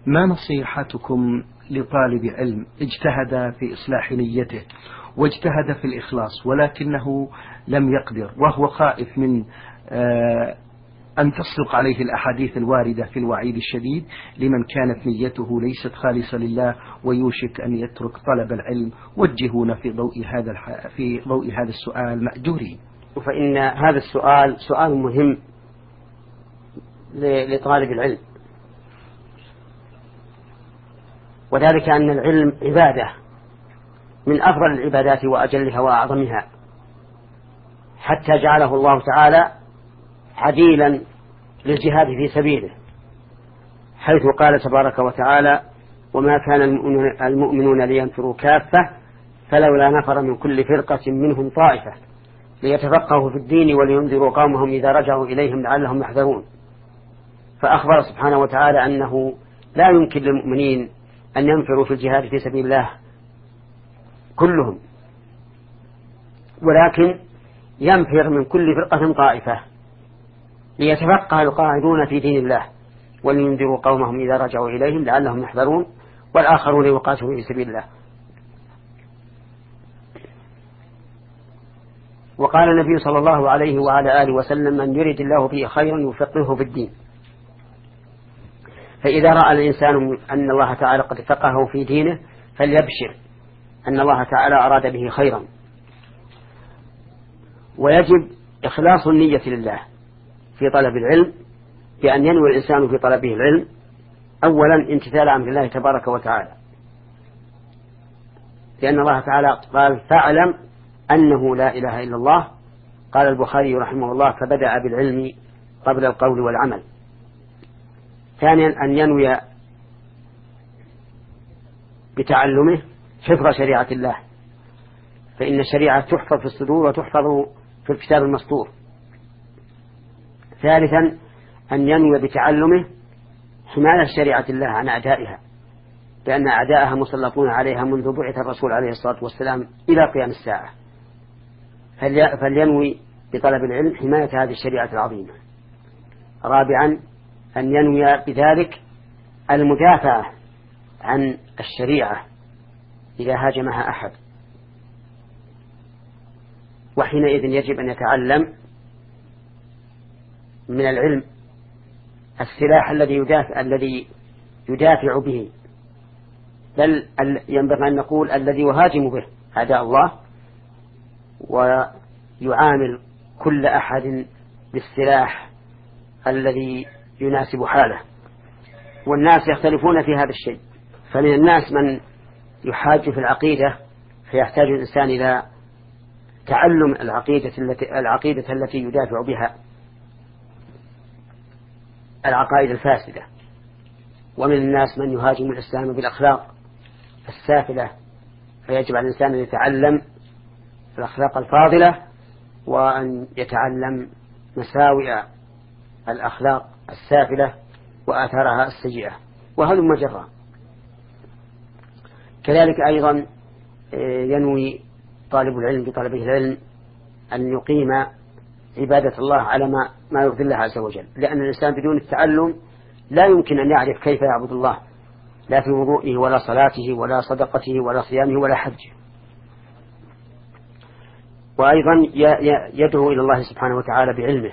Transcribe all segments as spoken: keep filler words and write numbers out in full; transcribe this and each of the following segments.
ما نصيحتكم لطالب علم اجتهد في إصلاح نيته واجتهد في الإخلاص ولكنه لم يقدر، وهو خائف من أن تصدق عليه الأحاديث الواردة في الوعيد الشديد لمن كانت نيته ليست خالصة لله ويوشك أن يترك طلب العلم؟ وجهونا في ضوء هذا في ضوء هذا السؤال مأجورين. فإن هذا السؤال سؤال مهم لطالب العلم، وذلك أن العلم عبادة من أفضل العبادات وأجلها وأعظمها، حتى جعله الله تعالى عديلا للجهاد في سبيله، حيث قال تبارك وتعالى: وما كان المؤمنون لينفروا كافة فلولا نفر من كل فرقة منهم طائفة ليتفقهوا في الدين ولينذروا قومهم إذا رجعوا إليهم لعلهم يحذرون. فأخبر سبحانه وتعالى أنه لا يمكن للمؤمنين أن ينفروا في الجهاد في سبيل الله كلهم، ولكن ينفر من كل فرقة طائفة ليتفقه القاعدون في دين الله ولينذروا قومهم إذا رجعوا إليهم لعلهم يحذرون، والآخرون يقاتلوا في سبيل الله. وقال النبي صلى الله عليه وعلى آله وسلم: من يريد الله به خيرا يفقهه في الدين. فإذا رأى الإنسان أن الله تعالى قد فقهه في دينه فليبشر أن الله تعالى أراد به خيرا. ويجب إخلاص النية لله في طلب العلم، بأن ينوي الإنسان في طلبه العلم أولا امتثال أمر الله تبارك وتعالى، لأن الله تعالى قال: فاعلم أنه لا إله إلا الله. قال البخاري رحمه الله: فبدأ بالعلم قبل القول والعمل. ثانيا أن ينوي بتعلمه حفظ شريعة الله، فإن الشريعة تحفظ في الصدور وتحفظ في الكتاب المسطور. ثالثا أن ينوي بتعلمه حماية شريعة الله عن أعدائها، لأن أعداءها مسلطون عليها منذ بعث الرسول عليه الصلاة والسلام إلى قيام الساعة. فلينوي بطلب العلم حماية هذه الشريعة العظيمة. رابعا أن ينوي بذلك المدافعة عن الشريعة إذا هاجمها أحد، وحينئذ يجب أن يتعلم من العلم السلاح الذي يدافع الذي يدافع به، بل ينبغي أن نقول الذي يهاجم به أعداء الله، ويعامل كل أحد بالسلاح الذي يناسب حاله. والناس يختلفون في هذا الشيء، فمن الناس من يحاج في العقيدة فيحتاج الإنسان إلى تعلم العقيدة التي, العقيدة التي يدافع بها العقائد الفاسدة. ومن الناس من يهاجم الإسلام بالأخلاق السافلة، فيجب على الإنسان أن يتعلم الأخلاق الفاضلة وأن يتعلم مساوئ الأخلاق السافلة وآثارها السيئة، وهلم جرا. كذلك أيضا ينوي طالب العلم بطلبه العلم أن يقيم عبادة الله على ما, ما يرضي الله عز وجل، لأن الإنسان بدون التعلم لا يمكن أن يعرف كيف يعبد الله، لا في وضوئه ولا صلاته ولا صدقته ولا صيامه ولا حجه. وأيضا يدعو إلى الله سبحانه وتعالى بعلمه،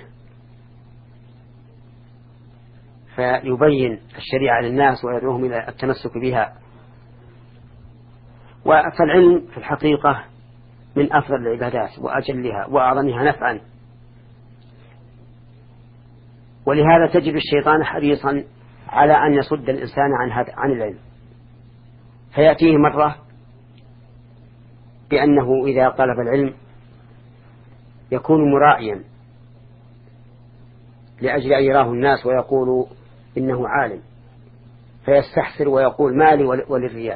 فيبين الشريعة للناس ويدعوهم إلى التمسك بها. فالعلم في الحقيقة من أفضل العبادات وأجلها وأعظمها نفعا، ولهذا تجد الشيطان حريصا على أن يصد الإنسان عن هذا عن العلم، فيأتيه مرة بأنه إذا طلب العلم يكون مرائيا لأجل أن يراه الناس ويقول إنه عالم، فيستحسر ويقول مالي وللرياء،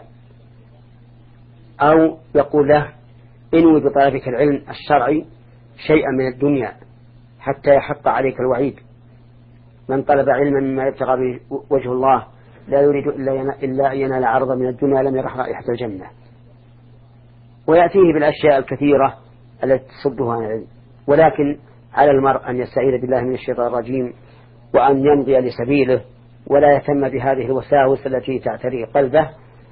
أو يقول له انوي بطلبك العلم الشرعي شيئا من الدنيا حتى يحق عليك الوعيد. من طلب علما مما يبتغى به وجه الله لا يريد إلا أن ينال عرضا من الدنيا لم يرح رائحة الجنة. ويأتيه بالأشياء الكثيرة التي تصده عن العلم. ولكن على المرء أن يستعيذ بالله من الشيطان الرجيم وأن يمضي لسبيله ولا يهتم بهذه الوساوس التي تعتري قلبه،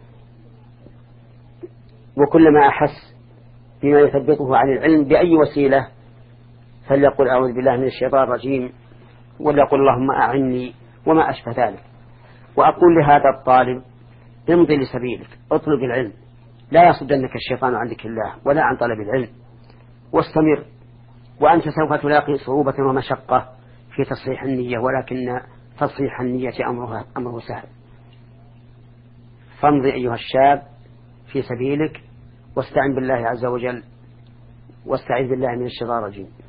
وكلما أحس بما يثبطه عن العلم بأي وسيلة فليقل أعوذ بالله من الشيطان الرجيم، وليقل اللهم أعني، وما أشبه ذلك. وأقول لهذا الطالب امضي لسبيلك، اطلب العلم، لا يصدنك الشيطان عن ذكر الله ولا عن طلب العلم، واستمر، وأنت سوف تلاقي صعوبة ومشقة في تصحيح النية، ولكن تصحيح النية أمرها أمره سهل. فامضي أيها الشاب في سبيلك، واستعن بالله عز وجل، واستعذ بالله من الشيطان الرجيم.